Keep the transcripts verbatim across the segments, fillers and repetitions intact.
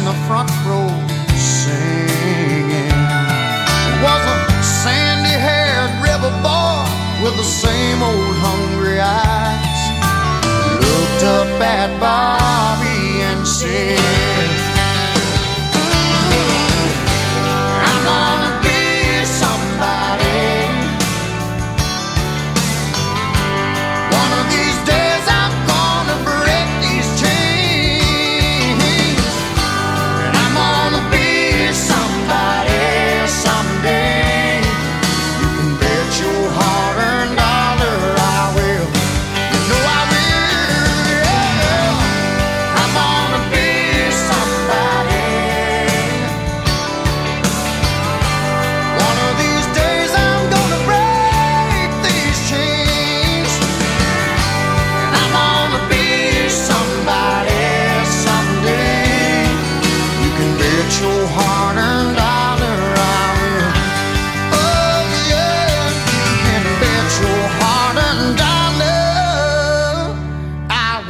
the front row singing. It was a sandy-haired river boy with the same old hungry eyes. Looked up at Bobby and said, I'm gonna be somebody. One of these days I'm gonna break these chains, and I'm gonna be somebody someday. You can bet your hard-earned dollar I will. You know I will, yeah. I'm gonna be somebody. One of these days I'm gonna break these chains, and I'm gonna be somebody someday. You can bet your hard-earned dollar I will. Oh yeah, you can bet your hard-earned dollar I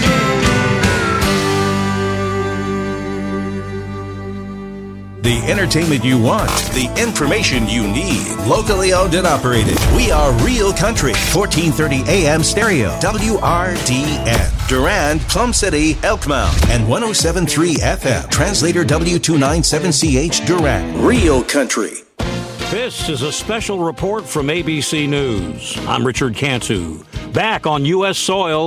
will. The entertainment you want, the information you need. Locally owned and operated. We are Real Country. fourteen thirty A M stereo. W R D N. Durand, Plum City, Elkmount. And one oh seven point three F M. Translator W two ninety-seven C H Durand. Real Country. This is a special report from A B C News. I'm Richard Cantu. Back on U S soil.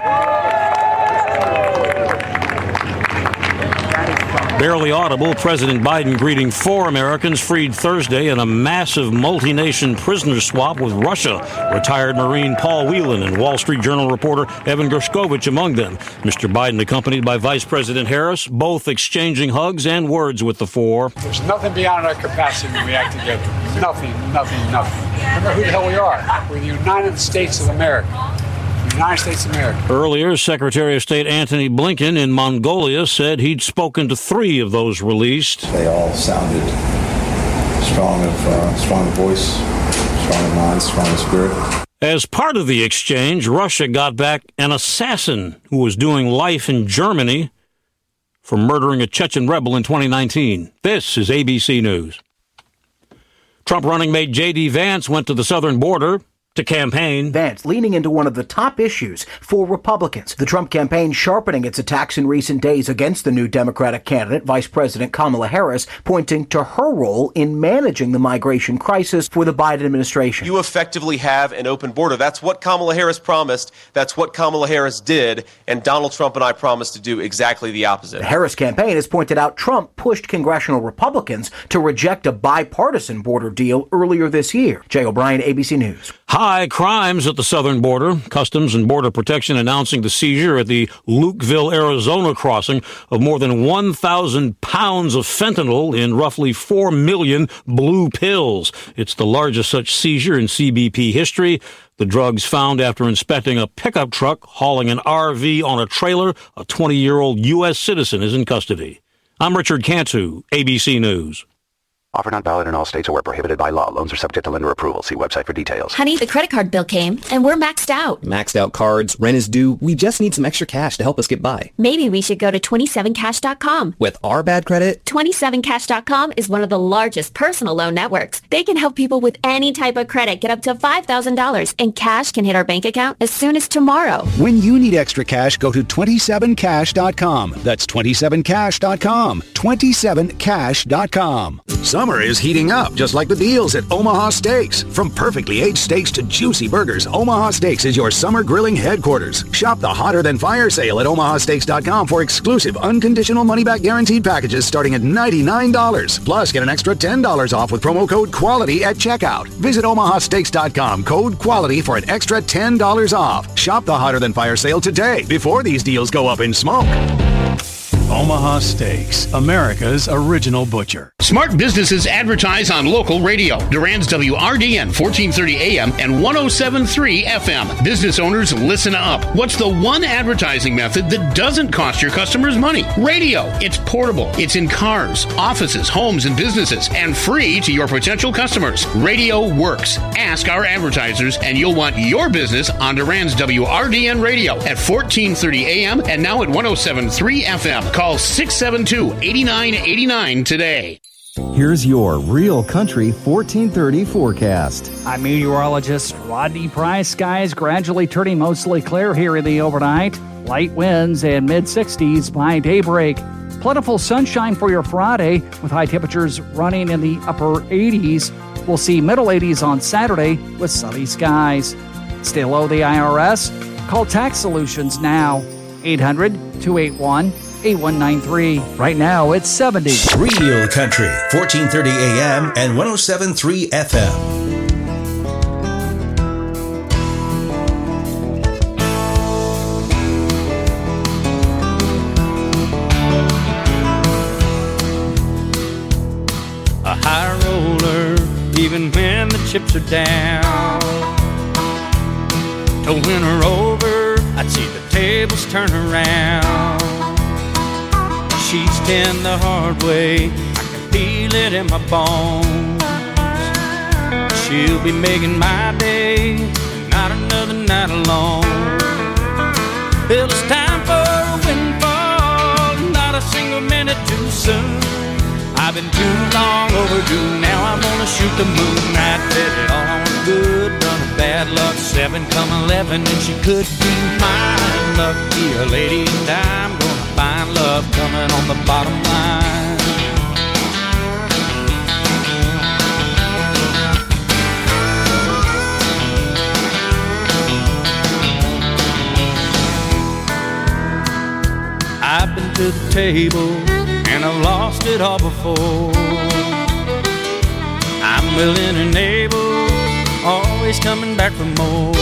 Barely audible, President Biden greeting four Americans freed Thursday in a massive multi-nation prisoner swap with Russia. Retired Marine Paul Whelan and Wall Street Journal reporter Evan Gershkovich among them. Mister Biden accompanied by Vice President Harris, both exchanging hugs and words with the four. There's nothing beyond our capacity when we act together. Nothing, nothing, nothing. Remember who the hell we are. We're the United States of America. United States of America. Earlier, Secretary of State Antony Blinken in Mongolia said he'd spoken to three of those released. They all sounded strong of uh, strong voice, strong of mind, strong of spirit. As part of the exchange, Russia got back an assassin who was doing life in Germany for murdering a Chechen rebel in twenty nineteen. This is A B C News. Trump running mate J D Vance went to the southern border to campaign. Vance leaning into one of the top issues for Republicans. The Trump campaign sharpening its attacks in recent days against the new Democratic candidate, Vice President Kamala Harris, pointing to her role in managing the migration crisis for the Biden administration. You effectively have an open border. That's what Kamala Harris promised. That's what Kamala Harris did. And Donald Trump and I promised to do exactly the opposite. The Harris campaign has pointed out Trump pushed congressional Republicans to reject a bipartisan border deal earlier this year. Jay O'Brien, A B C News. High crimes at the southern border. Customs and Border Protection announcing the seizure at the Lukeville, Arizona crossing of more than one thousand pounds of fentanyl in roughly four million blue pills. It's the largest such seizure in C B P history. The drugs found after inspecting a pickup truck hauling an R V on a trailer. A twenty-year-old U S citizen is in custody. I'm Richard Cantu, A B C News. Offer not valid in all states or where prohibited by law. Loans are subject to lender approval. See website for details. Honey, the credit card bill came, and we're maxed out. Maxed out cards, rent is due. We just need some extra cash to help us get by. Maybe we should go to twenty-seven cash dot com. With our bad credit? twenty-seven cash dot com is one of the largest personal loan networks. They can help people with any type of credit get up to five thousand dollars, and cash can hit our bank account as soon as tomorrow. When you need extra cash, go to twenty-seven cash dot com. That's twenty-seven cash dot com. twenty-seven cash dot com. Summer is heating up, just like the deals at Omaha Steaks. From perfectly aged steaks to juicy burgers, Omaha Steaks is your summer grilling headquarters. Shop the Hotter Than Fire sale at omaha steaks dot com for exclusive, unconditional money-back guaranteed packages starting at ninety-nine dollars. Plus, get an extra ten dollars off with promo code QUALITY at checkout. Visit omaha steaks dot com, code QUALITY for an extra ten dollars off. Shop the Hotter Than Fire sale today, before these deals go up in smoke. Omaha Steaks, America's original butcher. Smart businesses advertise on local radio. Durand's W R D N fourteen thirty A M and one oh seven point three F M. Business owners, listen up. What's the one advertising method that doesn't cost your customers money? Radio. It's portable. It's in cars, offices, homes, and businesses, and free to your potential customers. Radio works. Ask our advertisers, and you'll want your business on Durand's W R D N radio at fourteen thirty A M and now at one oh seven point three F M. Call Call six seven two, eight nine eight nine today. Here's your Real Country fourteen thirty forecast. I'm meteorologist Rodney Price. Skies gradually turning mostly clear here in the overnight. Light winds and mid-sixties by daybreak. Plentiful sunshine for your Friday with high temperatures running in the upper eighties. We'll see middle eighties on Saturday with sunny skies. Still owe the I R S? Call Tax Solutions now. eight hundred, two eight one, eight one nine three. Right now, it's seventy. Real Country, fourteen thirty A M and one oh seven point three F M. A high roller, even when the chips are down. To win her over, I'd see the tables turn around. She's ten the hard way, I can feel it in my bones. She'll be making my day, not another night alone. Well, it's time for a windfall, not a single minute too soon. I've been too long overdue, now I'm gonna shoot the moon. I did it all on a good run of bad luck, seven come eleven, and she could be mine. Lucky a lady, and I'm gonna find love coming on the bottom line. I've been to the table, and I've lost it all before. I'm willing and able, always coming back for more.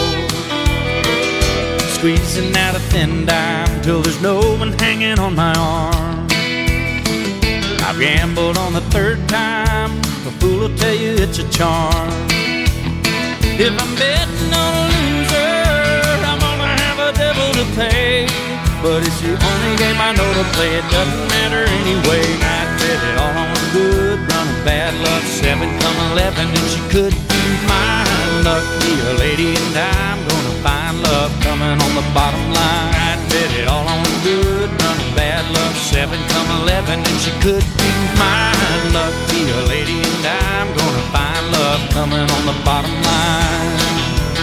Squeezing out a thin dime till there's no one hanging on my arm. I've gambled on the third time, a fool will tell you it's a charm. If I'm betting on a loser, I'm gonna have a devil to pay. But it's the only game I know to play, it doesn't matter anyway. I did it all on a good run of bad luck, seven come eleven, and she could be mine. Lucky a lady, and I'm gonna find love coming on the bottom line. I did it all on a good run of bad luck, seven come eleven, and she could be mine. Lucky a lady, and I'm gonna find love coming on the bottom line.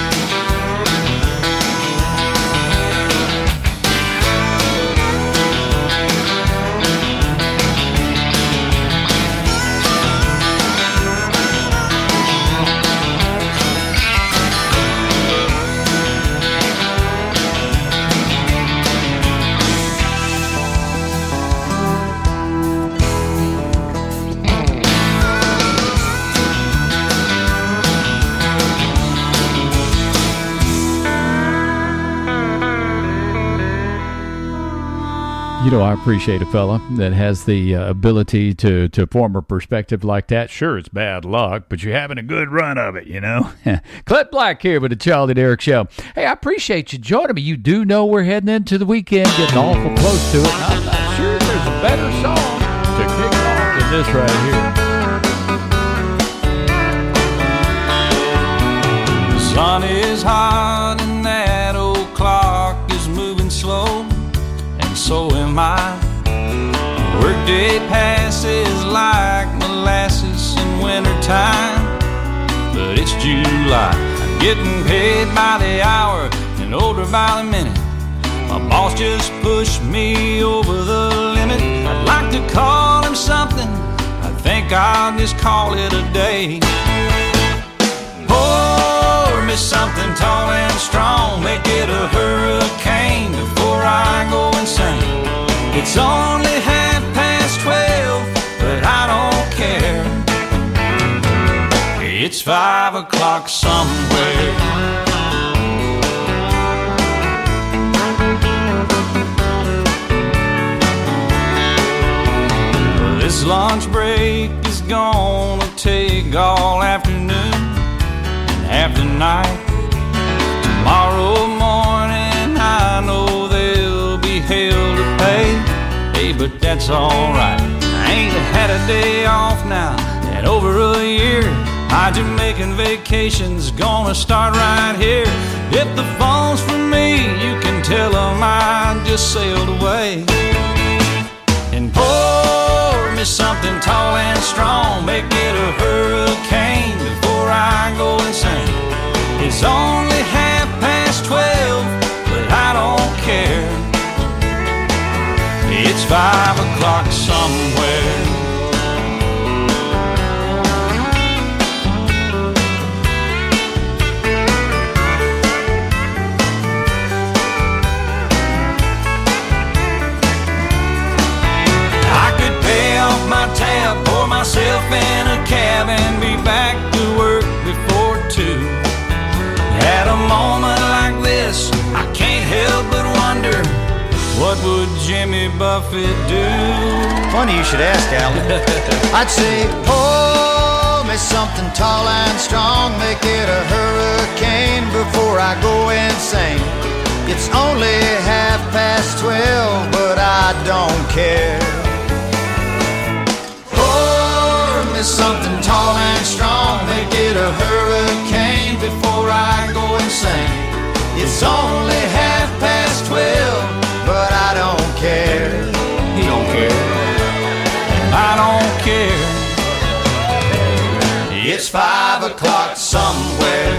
You know, I appreciate a fella that has the uh, ability to, to form a perspective like that. Sure, it's bad luck, but you're having a good run of it, you know. Clint Black here with the Charlie and Eric Show. Hey, I appreciate you joining me. You do know we're heading into the weekend, getting awful close to it. I'm not sure there's a better song to kick off than this right here. The sun is hot and that old clock is moving slow. So am I. Workday passes like molasses in wintertime, but it's July. I'm getting paid by the hour and older by the minute. My boss just pushed me over the limit. I'd like to call him something, I think I'll just call it a day. Pour me something tall and strong, make it a hurricane before I go insane. It's only half past twelve, but I don't care. It's five o'clock somewhere. This lunch break is gonna take all afternoon and half the night. Tomorrow morning I know there'll be hell to pay. Hey, but that's alright. I ain't had a day off now in over a year. My Jamaican vacation's gonna start right here. If the phone's for me, you can tell them I just sailed away. It's only half past twelve, but I don't care. It's five o'clock somewhere. I could pay off my tab, pour myself in a cab, and be back to work before two. At a moment like this, I can't help but wonder, what would Jimmy Buffett do? Funny you should ask, Alan. I'd say, pour me something tall and strong, make it a hurricane before I go insane. It's only half past twelve, but I don't care. Pour me something tall and strong, make it a hurricane before I go insane. It's only half past twelve, but I don't care. He don't care. I don't care. It's five o'clock somewhere.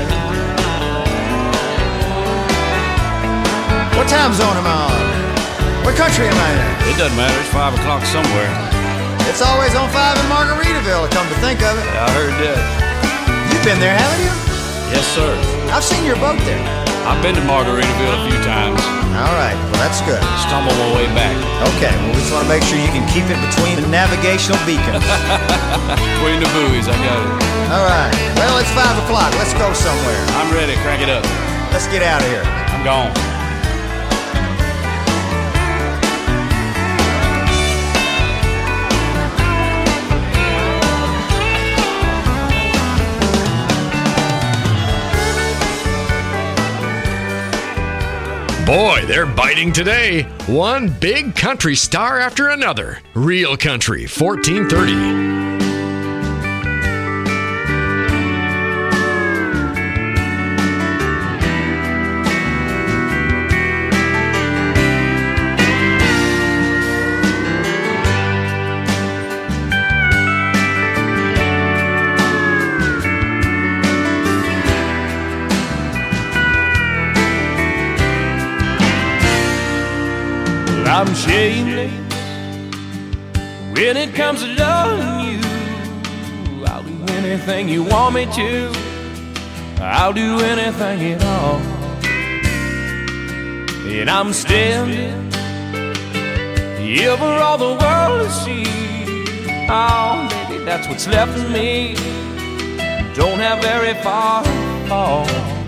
What time zone am I on? What country am I in? It doesn't matter. It's five o'clock somewhere. It's always on five in Margaritaville, come to think of it. I heard that. You've been there, haven't you? Yes, sir. I've seen your boat there. I've been to Margaritaville a few times. All right, well, that's good. Stumble my way back. Okay, well, we just want to make sure you can keep it between the navigational beacons. Between the buoys, I got it. All right, well, it's five o'clock. Let's go somewhere. I'm ready. Crank it up. Let's get out of here. I'm gone. Boy, they're biting today. One big country star after another. Real Country, fourteen thirty. I'm shameless when it comes to loving you. I'll do anything you want me to. I'll do anything at all. And I'm standing here for all the world to see. Oh, baby, that's what's left of me. Don't have very far to fall.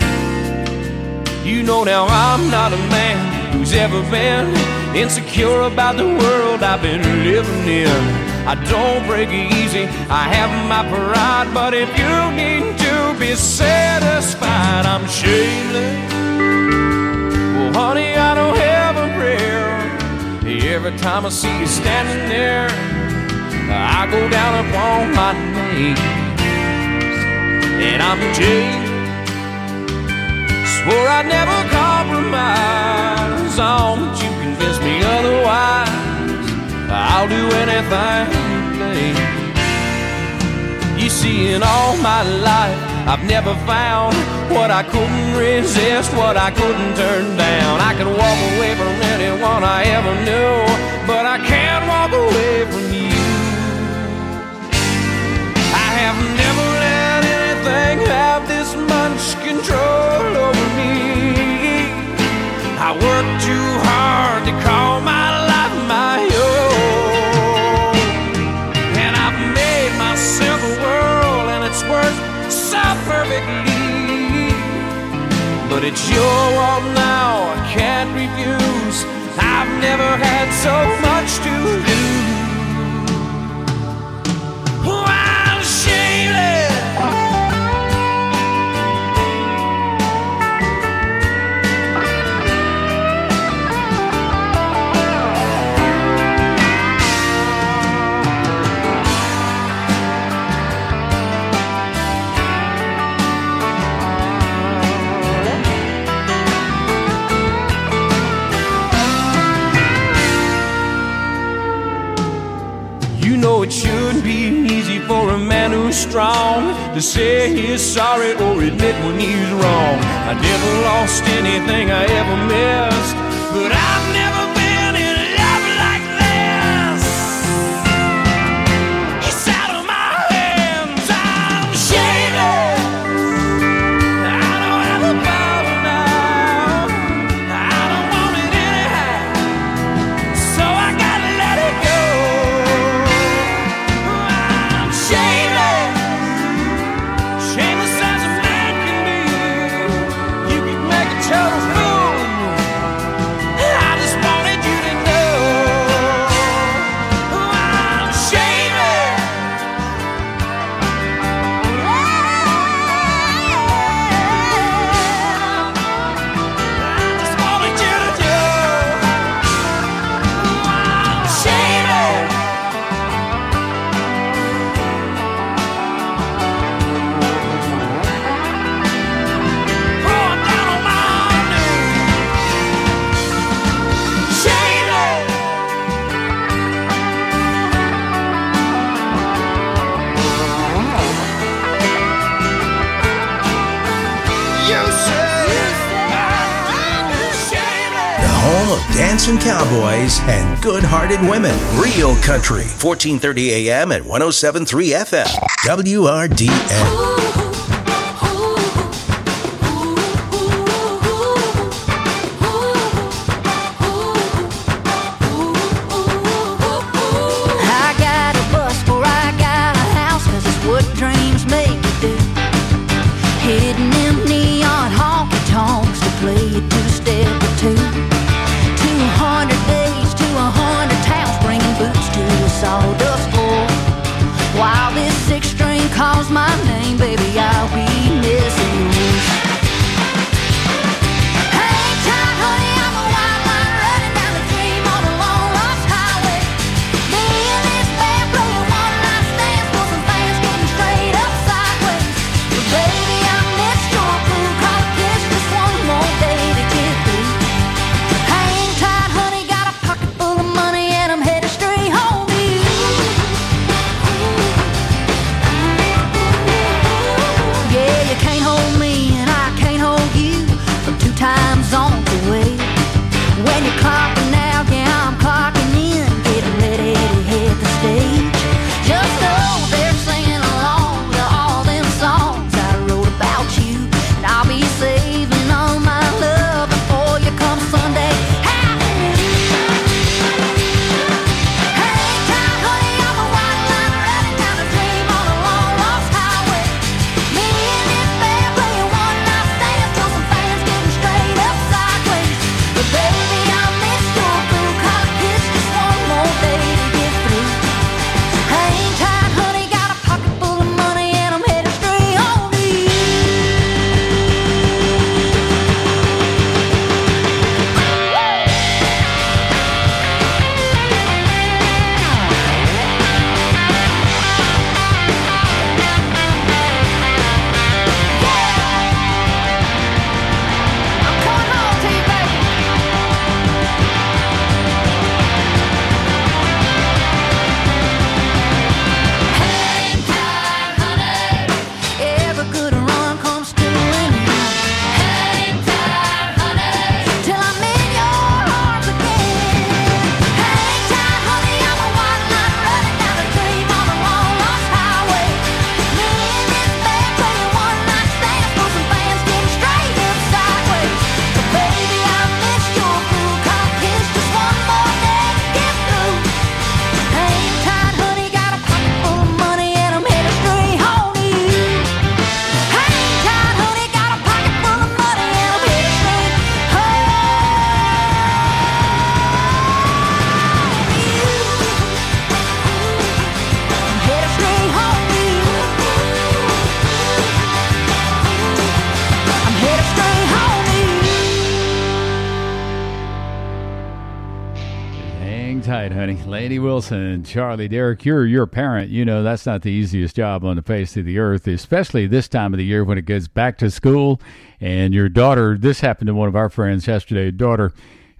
You know now I'm not a man who's ever been insecure about the world I've been living in. I don't break easy, I have my pride, but if you need to be satisfied, I'm shameless. Well, honey, I don't have a prayer. Every time I see you standing there, I go down upon my knees. And I'm jaded, swore I'd never compromise on, but you convince me otherwise. I'll do anything you please. You see, in all my life, I've never found what I couldn't resist, what I couldn't turn down. I could walk away from anyone I ever knew, but I can't walk away from you. I have never let anything have this much control over me. I work too hard to call my life my own, and I've made myself a world, and it's worked so perfectly. But it's your world now, I can't refuse. I've never had so much to lose. Oh, I'm shameless. know it shouldn't be easy for a man who's strong to say he's sorry or admit when he's wrong. I never lost anything I ever missed, but I've never been in love like this. It's out of my hands, I'm shaded. I don't have the power now, I don't want it anyhow, so I gotta let it go. I'm shaded, shameless as a man can be. You can make a total fool of me. I just wanted you to know I'm shaded. I just wanted you to know I'm shaded. Oh, I'm down on my knees. Shaded. You say I'm shaded. The home of dancing cowboys and good-hearted women. Real Country, fourteen thirty A M and one oh seven point three F M. W R D N. I got a bus or I got a house, 'cause it's what dreams make you do. Hitting them neon honky tonks to play a two-step or two. Two hundred days to a hundred towns, bringing boots to a sawdust floor. While this six string calls my name, baby, I'll be missing you. Hang tight, honey, I'm a wild line running down the dream on a long lost highway. Me and this band playing one night stands for some fans getting straight up sideways. But baby, I missed your crew, caught a kiss, just one more day to get through. Hang tight, honey, got a pocket full of money and I'm headed straight home to you. Yeah, you can't hold me and I can't hold you from two time zones away. When you're clocking out, yeah, I'm clocking in, getting ready to hit the stage. Just know they're singing along to all them songs I wrote about you, and I'll be saving all my love before you come Sunday. Hallelujah. Hang tight, honey, I'm a white line running down the dream on a long lost highway. Me and this band playing one night stands till some fans getting straight up sideways. But baby, I missed your crew, caught a kiss, just one more day to get through. Hang tight, honey, got a pocket full of money and I'm headed straight home to you. I'm coming home to you, baby. Hang tight, honey, every good run comes to an end. Hang tight, honey, till I'm in your arms again. Hang tight, honey, I'm a white line running down the dream on a long lost highway. Me and this band playing one night stands for some fans getting straight up sideways. But baby, I missed your crew, caught a kiss, just one more day to get through. Hang tight, honey, got a pocket full of money and I'm headed straight home to you. Hang tight, honey, got a pocket full of money and I'm headed straight home to you. I'm headed straight home to you. I'm headed straight home to you. Hang tight, honey. Lady Wilson, Charlie Derrick, you're your parent. You know that's not the easiest job on the face of the earth, especially this time of the year when it gets back to school. And your daughter, this happened to one of our friends yesterday, daughter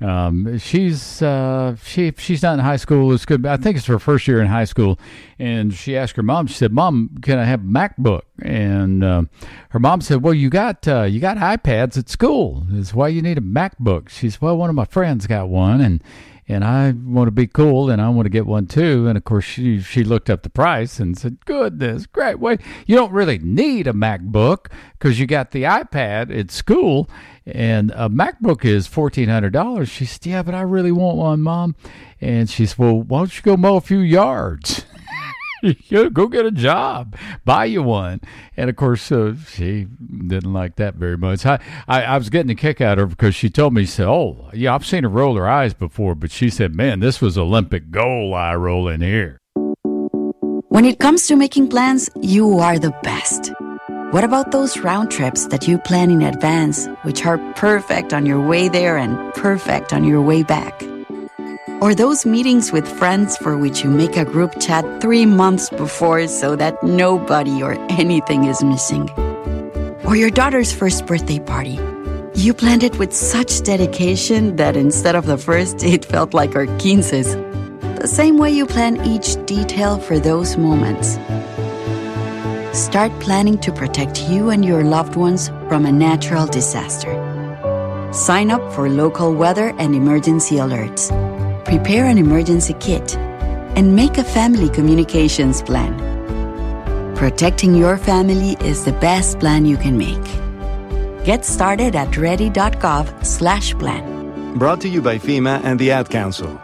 Um, she's uh, she she's not in high school. It's good. I think it's her first year in high school, and she asked her mom. She said, "Mom, can I have a MacBook?" And uh, her mom said, "Well, you got uh, you got iPads at school. That's why you need a MacBook." She said, "Well, one of my friends got one, and and I want to be cool, and I want to get one too." And of course, she she looked up the price and said, "Goodness, great! Wait, you don't really need a MacBook because you got the iPad at school." And a MacBook is fourteen hundred dollars. She said, "Yeah, but I really want one, Mom." And she said, "Well, why don't you go mow a few yards? Go get a job, buy you one." And of course, uh, she didn't like that very much. I, I, I was getting a kick out of her because she told me, she said, "Oh, yeah, I've seen her roll her eyes before," but she said, "Man, this was Olympic gold eye rolling here." When it comes to making plans, you are the best. What about those round trips that you plan in advance, which are perfect on your way there and perfect on your way back? Or those meetings with friends for which you make a group chat three months before so that nobody or anything is missing? Or your daughter's first birthday party. You planned it with such dedication that instead of the first, it felt like our quinces. The same way you plan each detail for those moments. Start planning to protect you and your loved ones from a natural disaster. Sign up for local weather and emergency alerts. Prepare an emergency kit. And make a family communications plan. Protecting your family is the best plan you can make. Get started at ready.gov slash plan. Brought to you by FEMA and the Ad Council.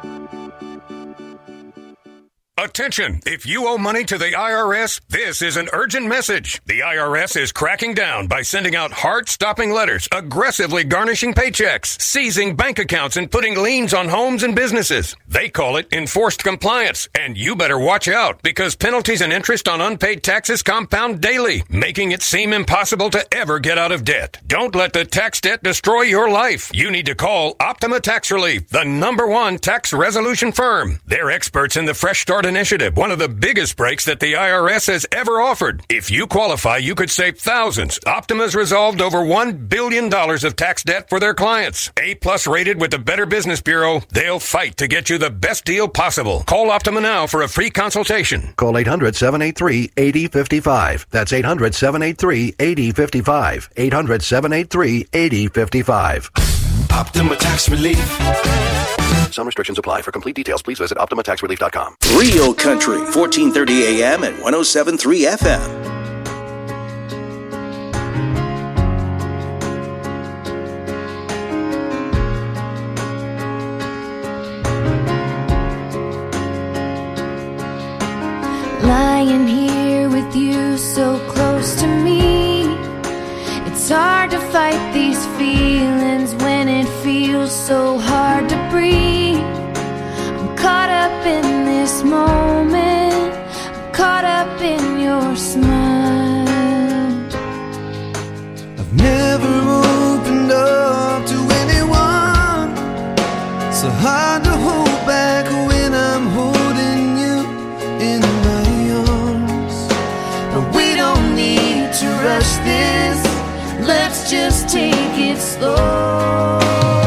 Attention! If you owe money to the I R S, this is an urgent message. The I R S is cracking down by sending out heart-stopping letters, aggressively garnishing paychecks, seizing bank accounts, and putting liens on homes and businesses. They call it enforced compliance, and you better watch out because penalties and interest on unpaid taxes compound daily, making it seem impossible to ever get out of debt. Don't let the tax debt destroy your life. You need to call Optima Tax Relief, the number one tax resolution firm. They're experts in the Fresh Start Initiative, one of the biggest breaks that the I R S has ever offered. If you qualify, you could save thousands. Optima's resolved over one billion dollars of tax debt for their clients. A-plus rated with the Better Business Bureau, they'll fight to get you the best deal possible. Call Optima now for a free consultation. Call eight hundred, seven eight three, eight zero five five. That's eight hundred, seven eight three, eight zero five five. eight hundred, seven eight three, eight zero five five. Optima Tax Relief. Some restrictions apply. For complete details, please visit optima tax relief dot com. Real Country, fourteen thirty A M and one oh seven point three F M. Lying here with you so close to me, it's hard to fight these feelings when it feels so hard to breathe. I'm caught up in this moment, I'm caught up in your smile. I've never opened up to anyone, so hard to hold back when I'm holding you in my arms. But we don't need to rush this, let's just take it slow.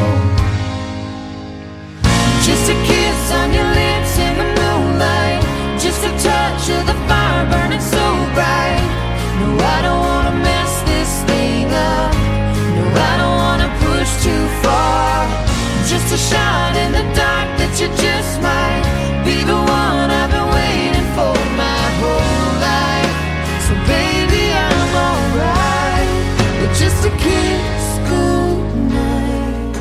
Just a kiss on your lips in the moonlight, just a touch of the fire burning so bright. No, I don't wanna mess this thing up, no, I don't wanna push too far. Just a shot in the dark that you just might be the one I've been waiting for my whole life. So baby, I'm alright with just a kiss goodnight.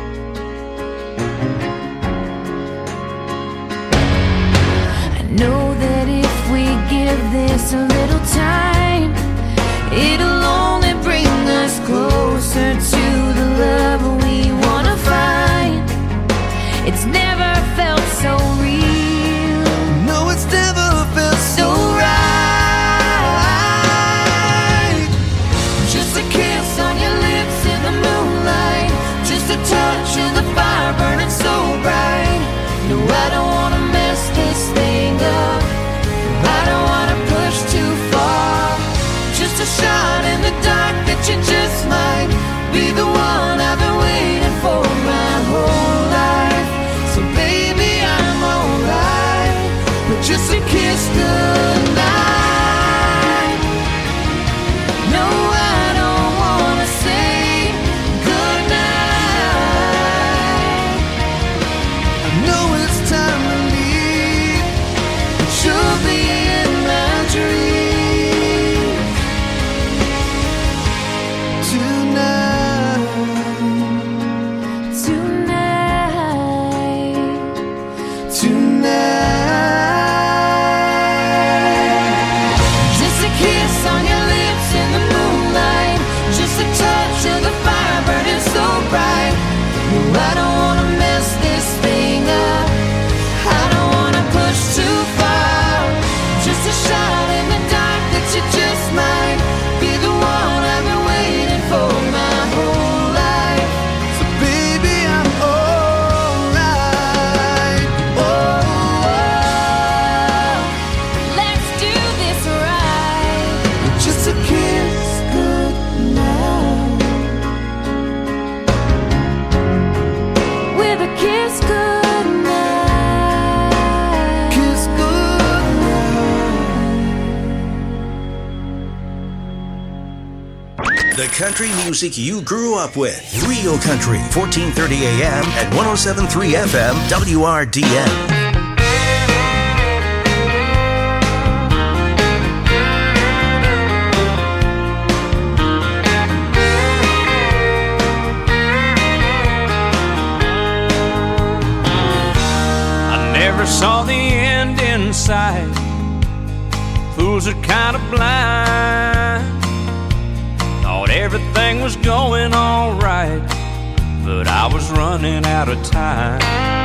I know that if we give this a little time, it'll only bring us closer to the love we wanna find. It's never felt so real. No, it's never felt so right. Just a kiss on your lips in the moonlight, just a touch of the fire burning so bright. No, I don't wanna mess this thing up, I don't wanna push too far. Just a shot in the dark that you just might be the one I've been waiting for my whole life. kiss goodnight. No, I don't wanna say goodnight. I know it's time to leave, but you'll be in my dreams tonight. Tonight, tonight. just a kiss on your lips in the moonlight, just a touch of the fire burning so bright. No, I don't wanna mess this thing up, I don't wanna push too far. Just a shot in the dark that you just might be the one I've been waiting for my whole life. So baby, I'm alright. Oh, Let's do this right. just a kiss goodnight. With a kiss goodnight. Kiss The country music you grew up with. Real Country, fourteen thirty A M at one oh seven point three F M W R D N. I never saw the end in sight. Fools are kind of blind. Thought everything was going all right, but I was running out of time.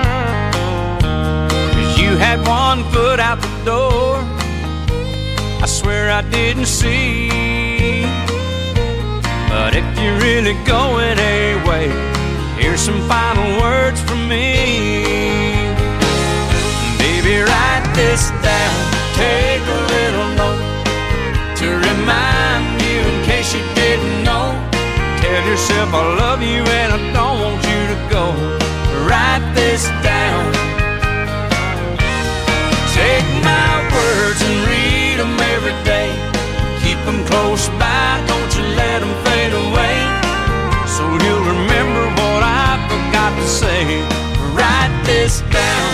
'Cause you had one foot out the door, I swear I didn't see. But if you're really going away, here's some final words from me. Baby, write this down, take a little note to remind you in case you didn't know. Tell yourself I love you and I don't want you to go. Write this down. Take my words and read them every day. Keep them close by, don't you let them fade away. So you'll remember what I forgot to say. Write this down.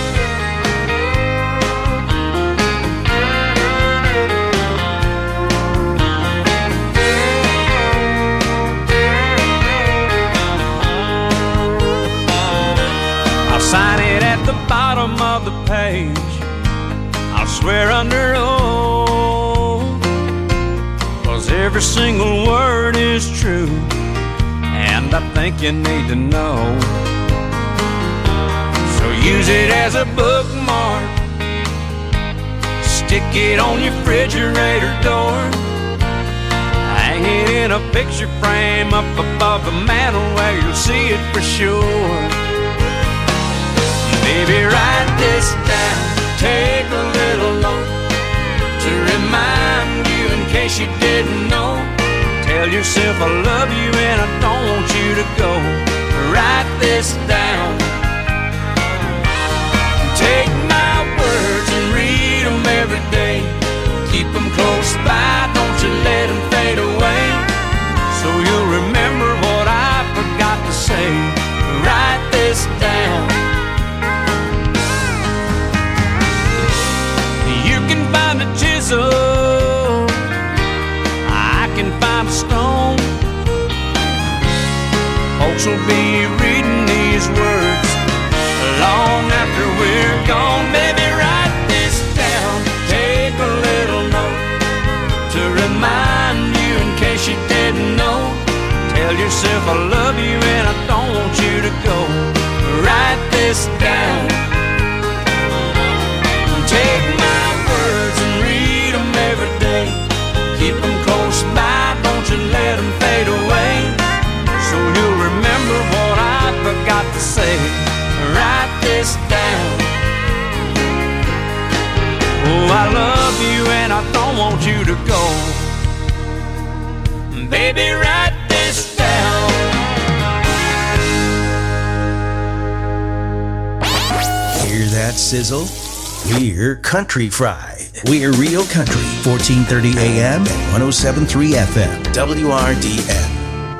Sign it at the bottom of the page. I'll swear under oath, 'cause every single word is true, and I think you need to know. So use it as a bookmark, stick it on your refrigerator door, hang it in a picture frame up above the mantle where you'll see it for sure. Baby, write this down, take a little note to remind you in case you didn't know. Tell yourself I love you and I don't want you to go. Write this down. Take my words and read them every day. Keep them close by, don't you let them fade away. So you'll remember what I forgot to say. Write this down. Find a chisel, I can find a stone. Folks will be reading these words long after we're gone. Baby, write this down, take a little note to remind you in case you didn't know. Tell yourself I love you and I don't want you to go. Write this down. Take my words and read them every day. Keep them close by, don't you let them fade away. So you'll remember what I forgot to say. Write this down. Oh, I love you and I don't want you to go. Baby, write this down. Hear that sizzle? We're Country Fried. We're Real Country, fourteen thirty A M and one oh seven point three F M, W R D N.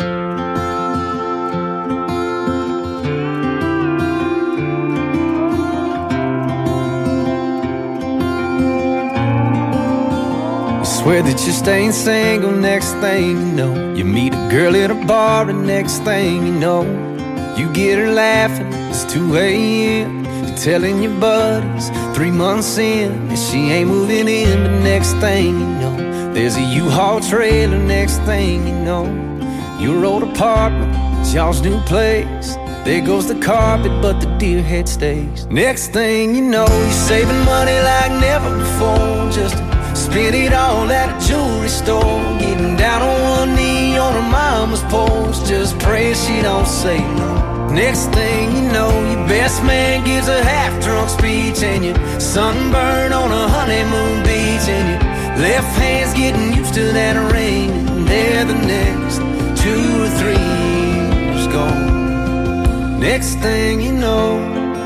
Swear that you're staying single, next thing you know, you meet a girl at a bar, and next thing you know, you get her laughing, it's two a.m. You're telling your buddies, three months in, and she ain't moving in. But next thing you know, there's a U-Haul trailer. Next thing you know, your old apartment, it's y'all's new place. There goes the carpet, but the deer head stays. Next thing you know, you're saving money like never before, just to spend it all at a jewelry store. Getting down on one knee on her mama's porch, just praying she don't say no. Next thing you know, your best man gives a half-drunk speech, and you're sunburned on a honeymoon beach, and your left hand's getting used to that ring, and there the next two or three years gone. Next thing you know,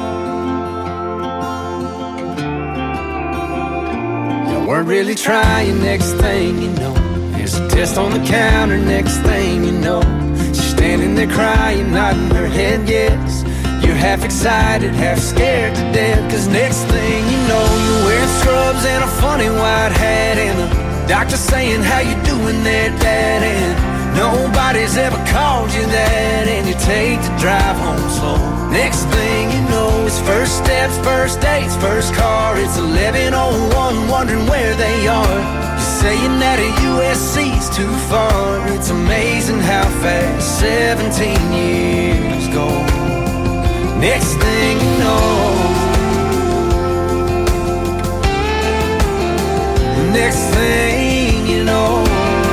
you weren't really trying. Next thing you know, there's a test on the counter. Next thing you know, standing there crying, nodding her head yes. You're half excited, half scared to death. Cause next thing you know, you're wearing scrubs and a funny white hat, and the doctor saying, how you doing there, Dad? And nobody's ever called you that, and you take the drive home slow. Next thing you know, it's first steps, first dates, first car. It's eleven oh one, wondering where they are. You're saying that a U S C's too far. It's amazing how fast seventeen years go. Next thing you know, next thing you know,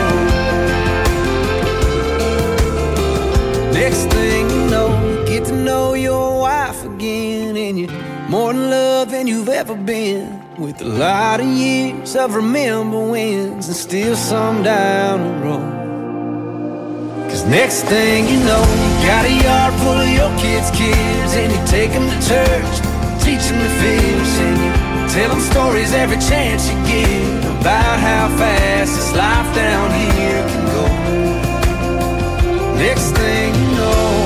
next thing you know, you get to know your wife again, and you're more in love than you've ever been. With a lot of years of remember wins, and still some down the road. Cause next thing you know, you got a yard full of your kids' kids, and you take them to church, teach them to fish, and you tell them stories every chance you get about how fast this life down here can go. Next thing you know,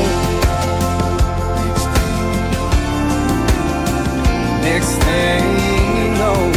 next thing you know,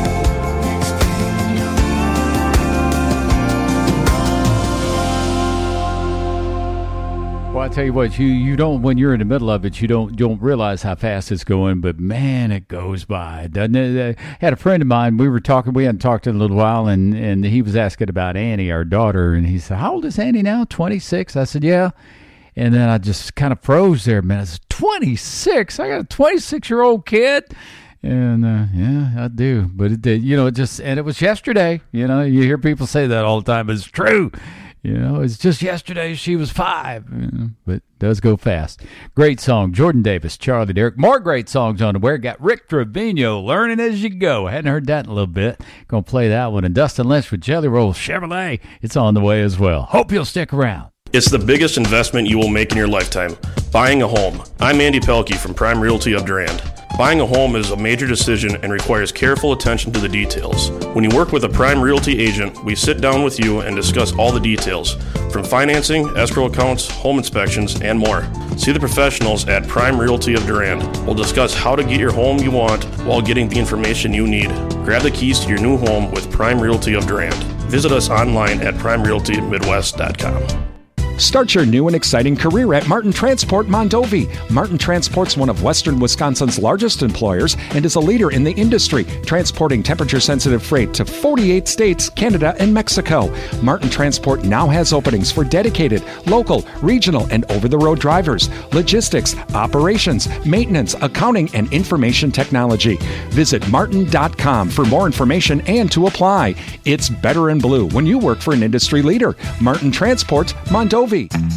well, I tell you what, you you don't, when you're in the middle of it, you don't don't realize how fast it's going, but man, it goes by, doesn't it? I had a friend of mine, we were talking, we hadn't talked in a little while, and, and he was asking about Annie, our daughter, and he said, how old is Annie now, twenty-six? I said, yeah. And then I just kind of froze there, man. I said, twenty-six? I got a twenty-six-year-old kid? And, uh, yeah, I do. But, it did, you know, it just, and it was yesterday. You know, you hear people say that all the time. It's true. You know, it's just yesterday she was five. You know, but it does go fast. Great song. Jordan Davis, Charlie Derrick. More great songs on the way. Got Rick Trevino, Learning As You Go. I hadn't heard that in a little bit. Going to play that one. And Dustin Lynch with Jelly Roll Chevrolet. It's on the way as well. Hope you'll stick around. It's the biggest investment you will make in your lifetime, buying a home. I'm Andy Pelkey from Prime Realty of Durand. Buying a home is a major decision and requires careful attention to the details. When you work with a Prime Realty agent, we sit down with you and discuss all the details, from financing, escrow accounts, home inspections, and more. See the professionals at Prime Realty of Durand. We'll discuss how to get your home you want while getting the information you need. Grab the keys to your new home with Prime Realty of Durand. Visit us online at prime realty midwest dot com. Start your new and exciting career at Martin Transport Mondovi. Martin Transport's one of Western Wisconsin's largest employers and is a leader in the industry, transporting temperature-sensitive freight to forty-eight states, Canada, and Mexico. Martin Transport now has openings for dedicated, local, regional, and over-the-road drivers, logistics, operations, maintenance, accounting, and information technology. Visit martin dot com for more information and to apply. It's better in blue when you work for an industry leader. Martin Transport Mondovi.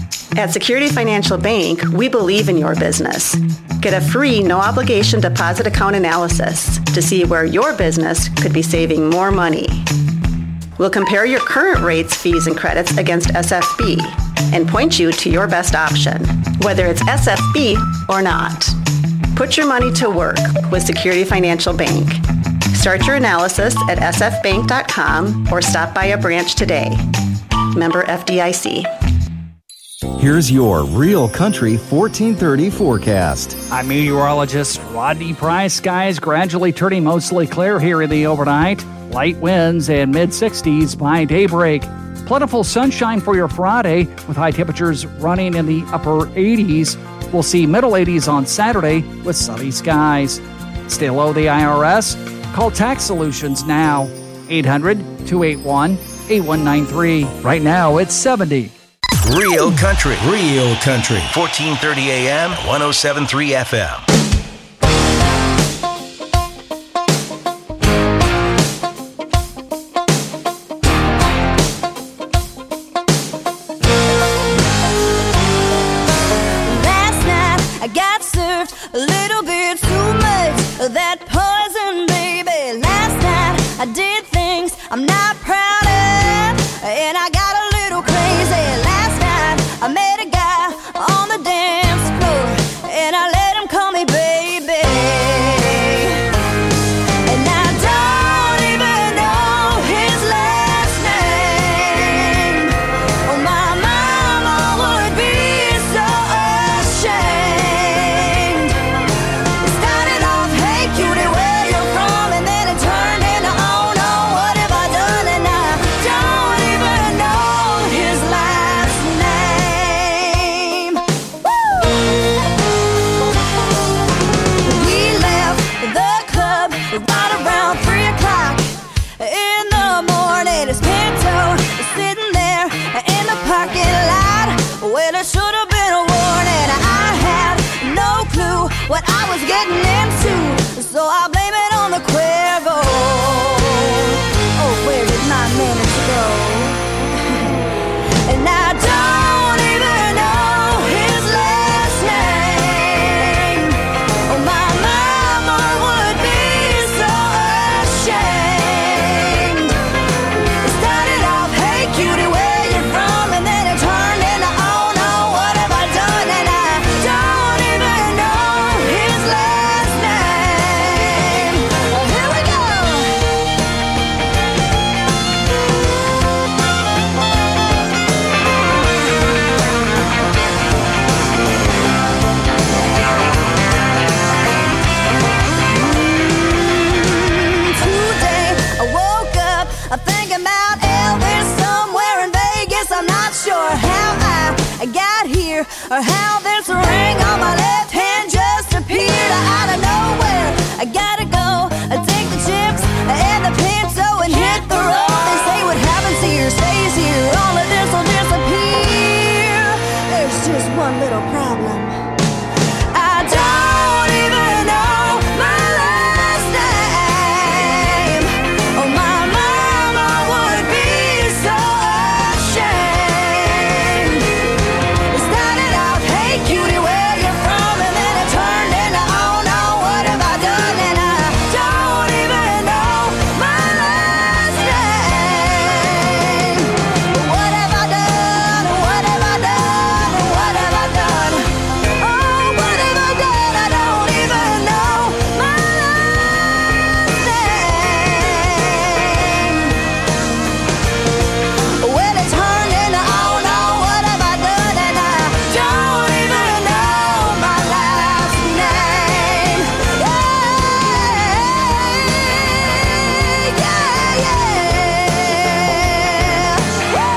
At Security Financial Bank, we believe in your business. Get a free, no-obligation deposit account analysis to see where your business could be saving more money. We'll compare your current rates, fees, and credits against S F B and point you to your best option, whether it's S F B or not. Put your money to work with Security Financial Bank. Start your analysis at s f bank dot com or stop by a branch today. Member F D I C. Here's your Real Country fourteen thirty forecast. I'm meteorologist Rodney Price. Skies gradually turning mostly clear here in the overnight. Light winds and mid sixties by daybreak. Plentiful sunshine for your Friday with high temperatures running in the upper eighties. We'll see middle eighties on Saturday with sunny skies. Stay low the I R S. Call Tax Solutions now. eight hundred, two eight one, eight one nine three. Right now it's seventy. Real Country, Real Country, fourteen thirty A M, one oh seven point three F M. Last night I got served a little bit too much of that poison, baby. Last night I did things I'm not proud of, and I got a little crazy. Last night I met a guy on the dance floor, and I let him call me baby. And I don't even know his last name. Oh, my mama would be so ashamed. It started off, hey cutie, where you from? And then it turned into, oh no, what have I done? And I don't even know his last name. Woo! We left the club right around three o'clock in the morning. His Pinto was sitting there in the parking lot. Well, it should have been a warning. I had no clue what I was getting into, so I blame it on the Cuervo. Oh, where did my manners go? And I don't even know his last name. Oh, my mama would be so ashamed. It started off, hey cutie, where you from? And then it turned into, oh no, what have I done? And I don't even know his last name. Well, here we go. Today I woke up I'm thinking about Elvis somewhere in Vegas. I'm not sure how I got here or how this ring on my left hand just appeared out of nowhere. I gotta go take the chips and the Pinto and hit the road. They say what happens here stays here. All of this will disappear. There's just one little problem. I don't even know my last name. Oh, my mama would be so ashamed. It started off, hey cutie, where you from? And then it turned into, oh no, what have I done? And I don't even know my last name. What have I done? What have I done? What have I done? Oh, what have I done? I don't even know my last name. Well, it turned into, oh no, what have I done? And I don't even know my last name. Yeah, yeah, yeah.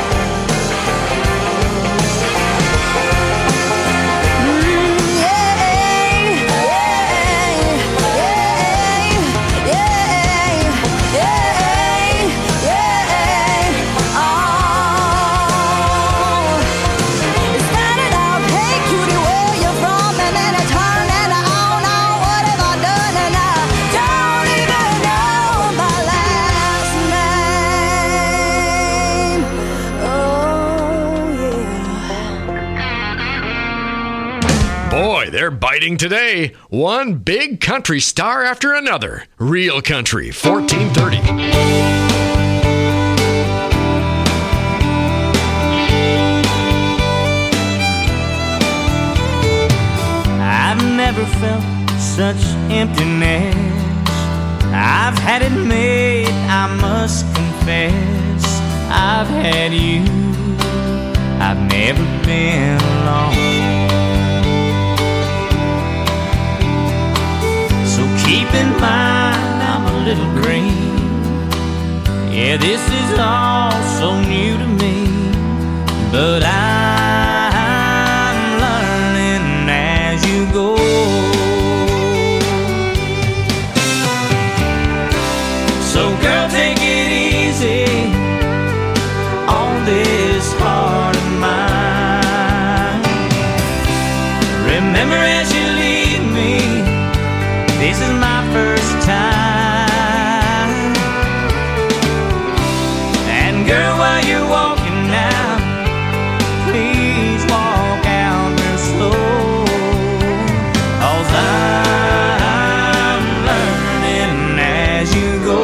Boy, they're biting today. One big country star after another. Real Country, fourteen thirty. I've met never felt such emptiness. I've had it made, I must confess. I've had you, I've never been alone. So keep in mind I'm a little green. Yeah, this is all so new to me, but I'm learning as you go. So girl, take it easy on this heart of mine. Remember as you leave me, this is my first time. And girl, while you're walking now, please walk out real slow, 'cause I'm learning as you go.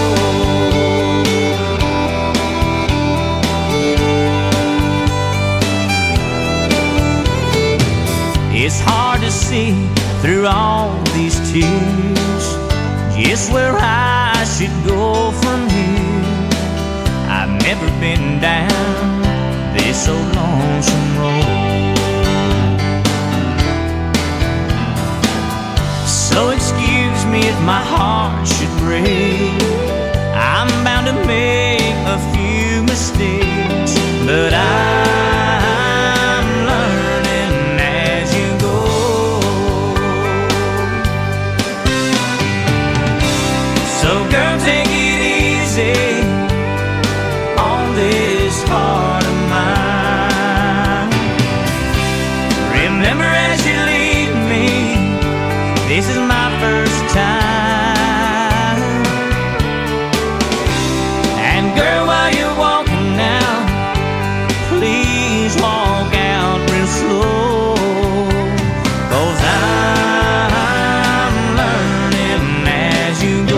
It's hard to see through all these tears just where I should go from here. I've never been down this so lonesome road. So excuse me if my heart should break. I'm bound to make a few mistakes, but I'm learning as you go. So girl, take it easy on this heart of mine. Remember as you leave me, this is my first time. And girl, while you're walking now, please walk out real slow, 'cause I'm learning as you go.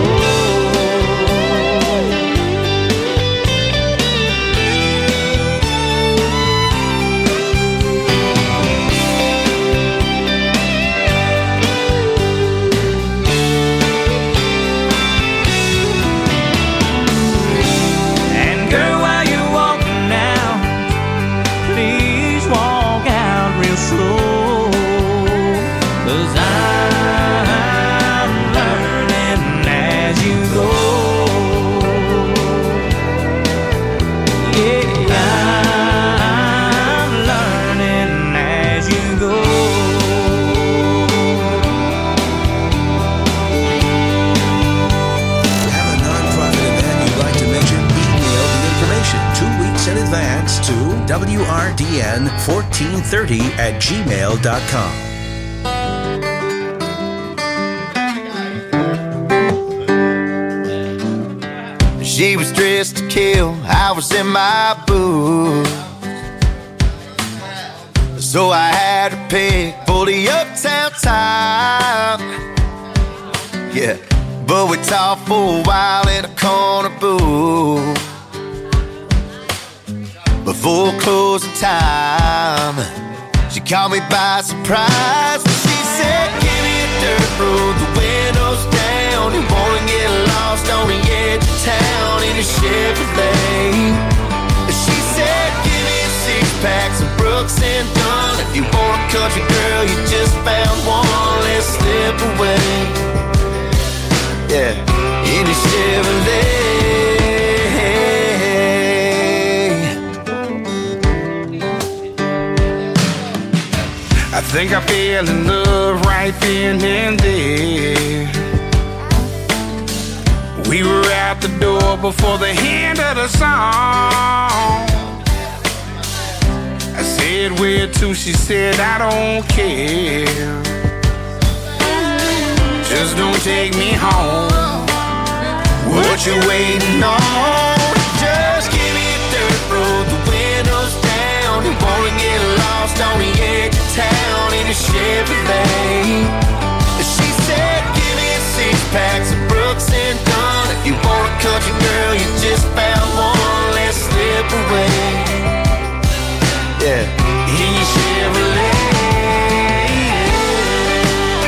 And girl, while you're walking now, please walk out real slow, 'cause I'm learning as you go. Yeah, I'm learning as you go. Have a nonprofit event you'd like to mention? Email the information two weeks in advance to W R D N fourteen thirty at gmail dot com. She was dressed to kill, I was in my booth. So I had to pick for the uptown time. Yeah, but we talked for a while in a corner booth. Before closing time, she caught me by surprise. She said, give me a dirt road, the windows down. You wanna get lost on the edge of town in a Chevrolet. She said, give me a six pack, some Brooks and Dunn. If you want a country girl, you just found one, let's slip away. Yeah, in a Chevrolet. I think I fell in love right then and there. We were out the door before the end of the song. I said, where to? She said, I don't care. Just don't take me home. What you waiting on? Just give me a dirt road, the windows down. You wanna get lost on the edge of town in a Chevrolet. She said, give me a six pack, some Brooks and Dunn. If you want a country girl, you just found one, let's slip away. Yeah, in your Chevrolet.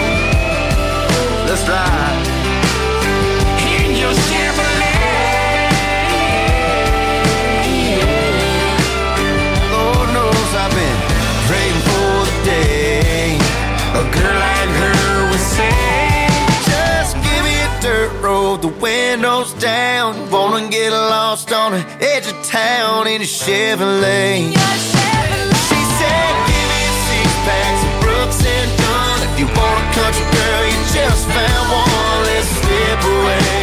windows down. Wanna get lost on the edge of town in a Chevrolet. She said, give me six packs of Brooks and Dunn. If you want a country girl, you just found one. Let's slip away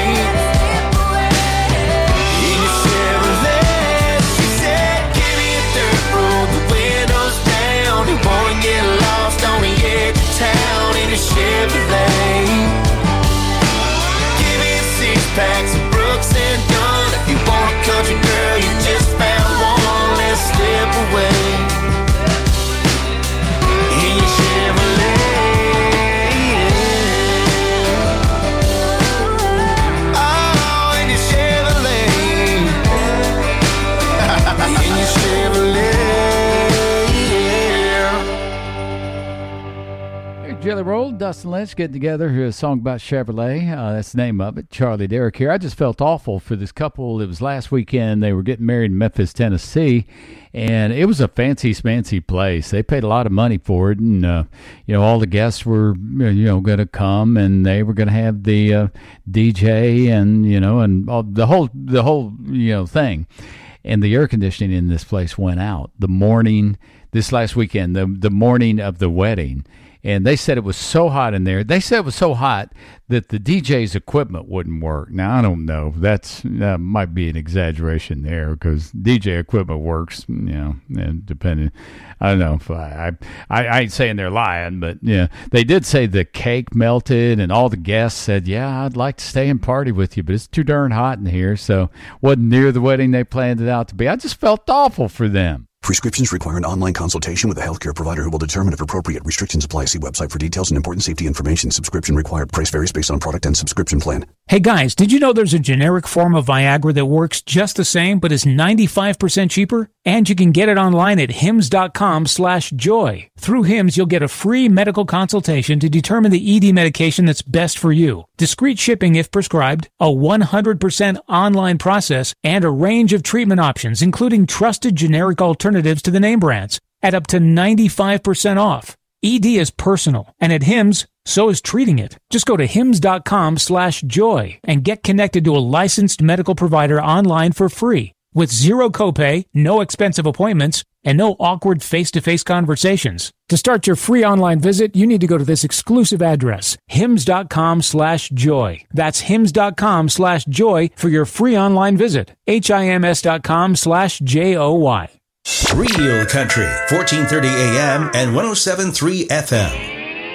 in your Chevrolet. She said, give me a dirt road, the windows down. You wanna get lost on the edge of town in a Chevrolet. Packs of Brooks and Dunn. If you want a country girl, you just found one. Let's slip away in your Chevrolet. Oh, in your Chevrolet. In your Chevrolet. Jelly Roll, Dustin Lynch getting together a song about Chevrolet. Uh, that's the name of it. Charlie Derrick here. I just felt awful for this couple. It was last weekend. They were getting married in Memphis, Tennessee, and it was a fancy, smancy place. They paid a lot of money for it, and uh, you know, all the guests were you know going to come, and they were going to have the uh, D J and you know and all, the whole the whole you know thing. And the air conditioning in this place went out the morning this last weekend, the the morning of the wedding. And they said it was so hot in there. They said it was so hot that the D J's equipment wouldn't work. Now, I don't know. That's that might be an exaggeration there because D J equipment works, you know, and depending. I don't know if I, I, I ain't saying they're lying, but, yeah, they did say the cake melted and all the guests said, yeah, I'd like to stay and party with you, but it's too darn hot in here. So wasn't near the wedding they planned it out to be. I just felt awful for them. Prescriptions require an online consultation with a healthcare provider who will determine if appropriate. Restrictions apply. See website for details and important safety information. Subscription required. Price varies based on product and subscription plan. Hey guys, did you know there's a generic form of Viagra that works just the same but is ninety-five percent cheaper? And you can get it online at hims.com slash joy. Through Hims, you'll get a free medical consultation to determine the E D medication that's best for you. Discreet shipping if prescribed, a one hundred percent online process, and a range of treatment options, including trusted generic alternatives to the name brands, at up to ninety-five percent off. E D is personal, and at Hims, so is treating it. Just go to hims.com slash joy and get connected to a licensed medical provider online for free with zero copay, no expensive appointments, and no awkward face-to-face conversations. To start your free online visit, you need to go to this exclusive address, hims.com slash joy. That's hims.com slash joy for your free online visit. H-I-M-S.com slash J-O-Y. Real Country, fourteen thirty A M and one oh seven point three F M.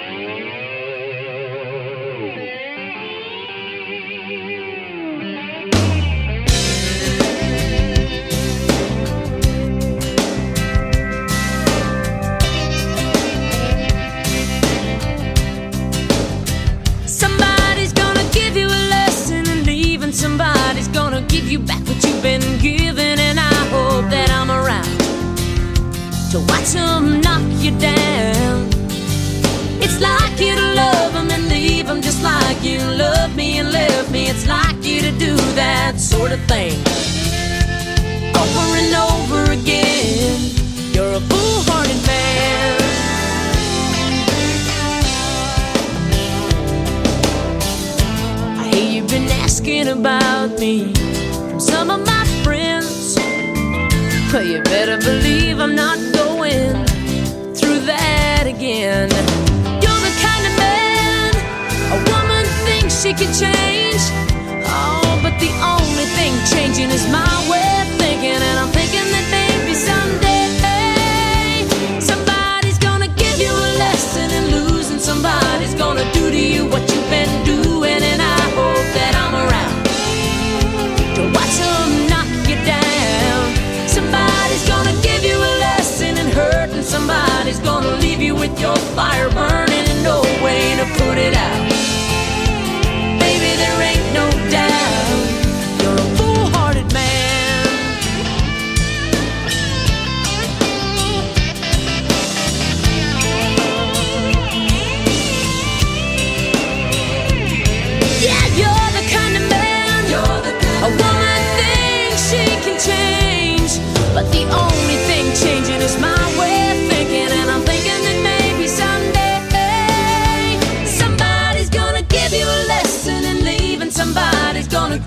Somebody's gonna give you a lesson, and leaving somebody's gonna give you back what you've been given, and I hope that I'm around to watch them knock you down. It's like you to love them and leave them just like you love me and left me. It's like you to do that sort of thing over and over again. You're a foolhardy man. I hear you've been asking about me from some of my friends, but you better believe I'm not going through that again. You're the kind of man a woman thinks she can change. Oh, but the only thing changing is my way of thinking, and I'm thinking that maybe someday somebody's gonna give you a lesson, and losing somebody's gonna do to you what you've been doing, and I hope that I'm around to watch them knock you down. Somebody's gonna give you a lesson and hurt, and somebody's gonna leave you with your fire burning and no way to put it out. Baby, there ain't no doubt you're a foolhardy man.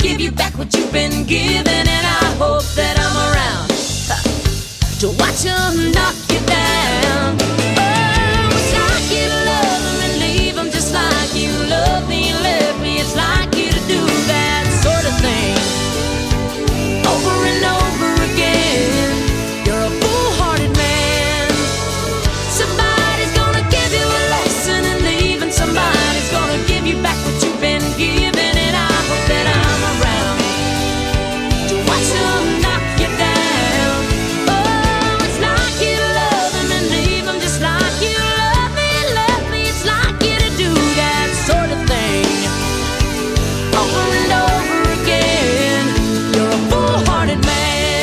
give you back what you've been given, and I hope that I'm around huh, to watch them knock you down. Oh, it's like you to love them and leave them just like you love me and left me. It's like you to do that sort of thing over and over again. You're a foolhardy man. Somebody's gonna give you a lesson and leave, and somebody's gonna give you back what you've been given, and I hope that I'm around to watch them knock you down. Oh, it's like you to love them and leave them just like you love me and left me. It's like you to do that sort of thing over and over again. You're a foolhardy man.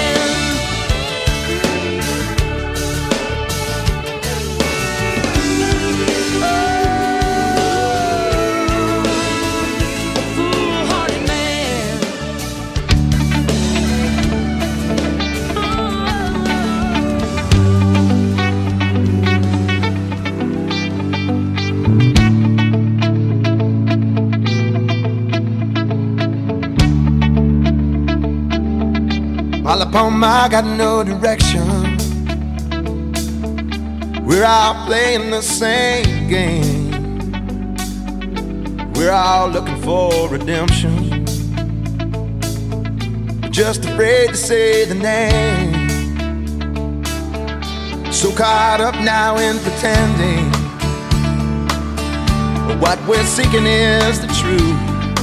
Foolhardy man. All upon my got no direction. We're all playing the same game. We're all looking for redemption. Just afraid to say the name. So caught up now in pretending. What we're seeking is the truth.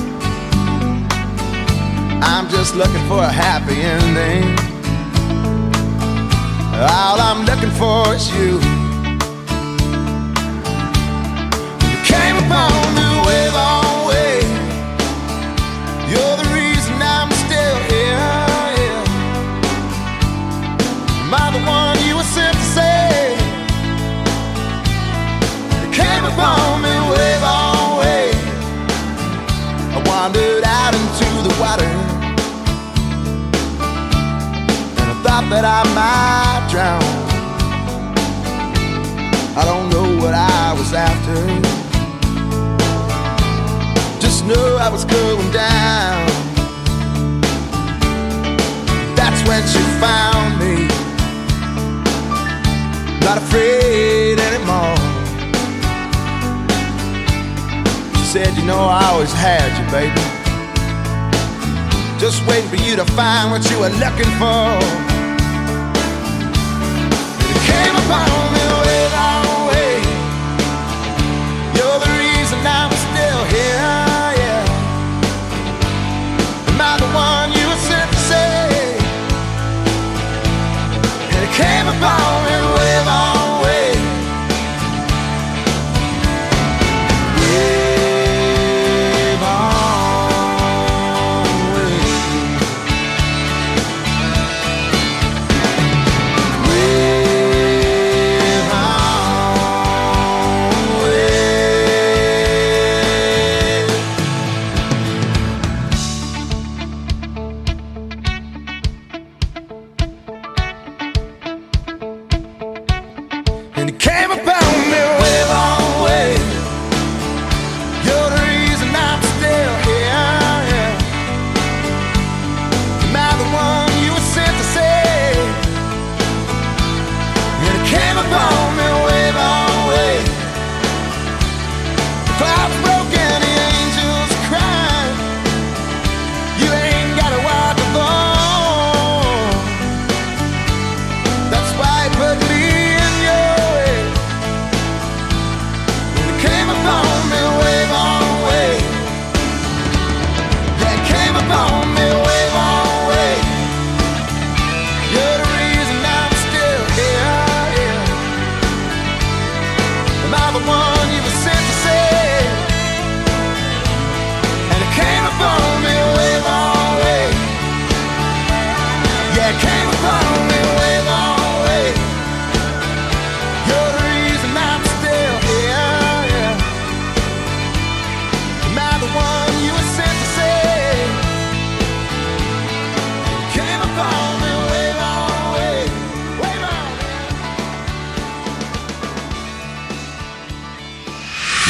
I'm just looking for a happy ending. All I'm looking for is you. You came upon me way, long way. You're the reason I'm still here. Yeah. Am I the one you were sent to say? You came upon me way, long way. I wandered out into the water. Thought that I might drown. I don't know what I was after. Just know I was going down. That's when she found me. Not afraid anymore. She said, you know I always had you, baby. Just waiting for you to find what you were looking for. Came upon me way, long way. You're the reason I'm still here, yeah. Am I the one you were sent to say? And it came upon me way, long way. Way, long way. Way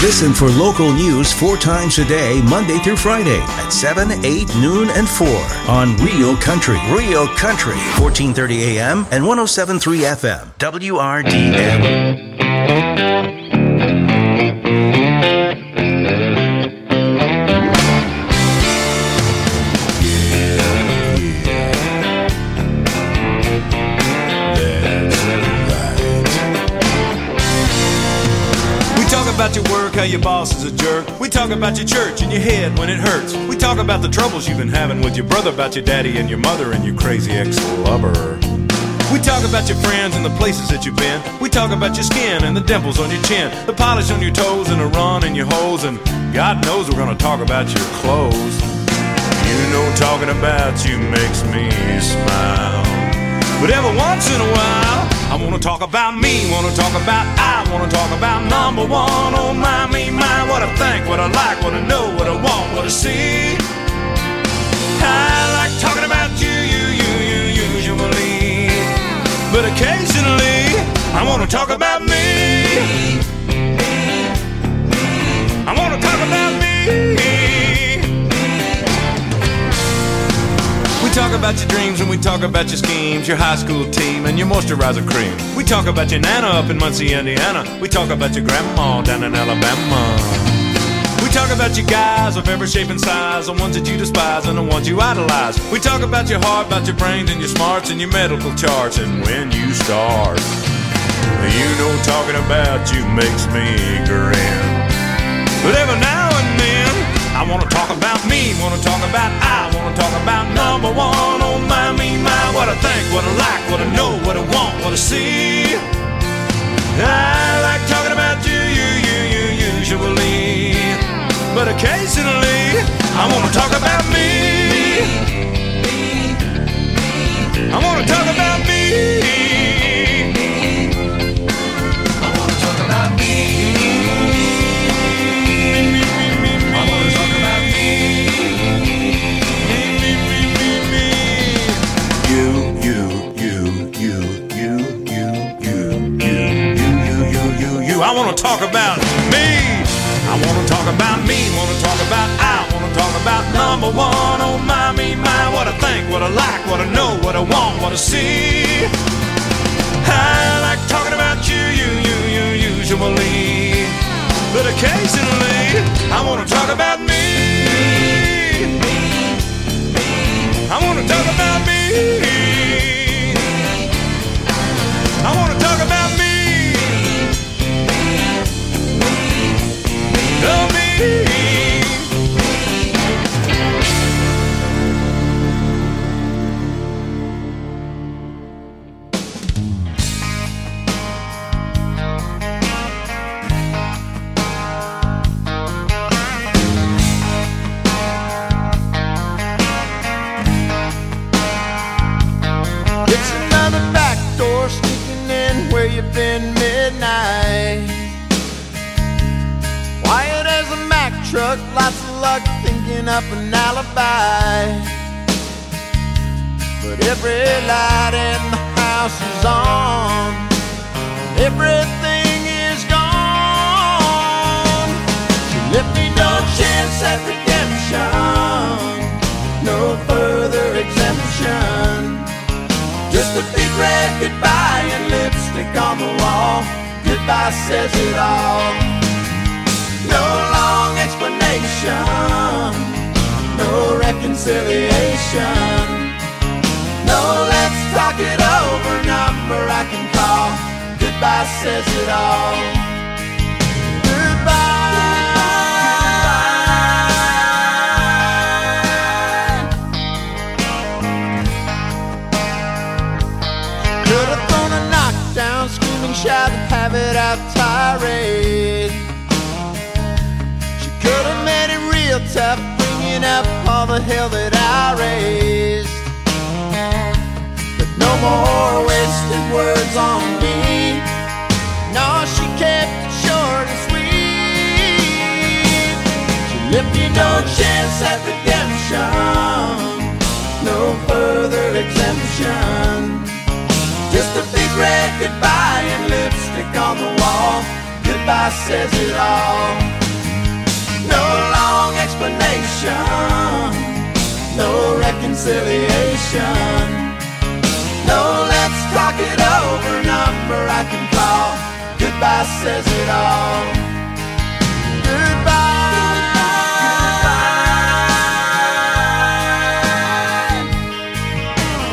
Listen for local news four times a day, Monday through Friday at seven, eight, noon, and four on Real Country. Real Country, fourteen thirty A M and one oh seven point three F M, W R D M. About your work, how your boss is a jerk. We talk about your church and your head when it hurts. We talk about the troubles you've been having with your brother, about your daddy and your mother and your crazy ex-lover. We talk about your friends and the places that you've been. We talk about your skin and the dimples on your chin, the polish on your toes and the run in your hose. And God knows we're gonna talk about your clothes. You know talking about you makes me smile. But every once in a while I wanna talk about me, wanna talk about I, wanna talk about number one. Oh my, me, my, what I think, what I like, what I know, what I want, what I see. I like talking about you, you, you, you, usually. But occasionally, I wanna talk about me. I wanna talk about me. We talk about your dreams and we talk about your schemes, your high school team and your moisturizer cream. We talk about your nana up in Muncie, Indiana. We talk about your grandma down in Alabama. We talk about your guys of every shape and size, the ones that you despise and the ones you idolize. We talk about your heart, about your brains and your smarts and your medical charts and when you start. You know talking about you makes me grin. But every now and then I wanna talk about me, wanna talk about I, wanna talk about number one. Oh my, me, my, what I think, what I like, what I know, what I want, what I see. I like talking about you, you, you, you, usually. But occasionally, I wanna talk about me. I wanna talk about me. I wanna talk about me. I wanna talk about me. I wanna talk about me. Wanna talk about I. Wanna talk about number one. Oh my, me, my, what I think, what I like, what I know, what I want, what I see. I like talking about you, you, you, you, usually. But occasionally, I wanna talk about me. I wanna talk about me. I wanna talk about me. Love me. It's another back door sneaking in where you've been midnight. Quiet as a Mack truck, lots of luck thinking up an alibi. But every light in the house is on, everything is gone. She left me no chance at redemption, no further exemption. Just a big red goodbye and lipstick on the wall. Goodbye says it all. No long explanation, no reconciliation. No, let's talk it over, number I can call. Goodbye says it all. Goodbye. Could have thrown a knockdown, screaming, shout, have it out tirade. Could have made it real tough, bringing up all the hell that I raised. But no more wasted words on me. No, she kept it short and sweet. She left you no chance at redemption, no further exemption. Just a big red goodbye and lipstick on the wall. Goodbye says it all. No long explanation, no reconciliation. No, let's talk it over, number I can call. Goodbye says it all.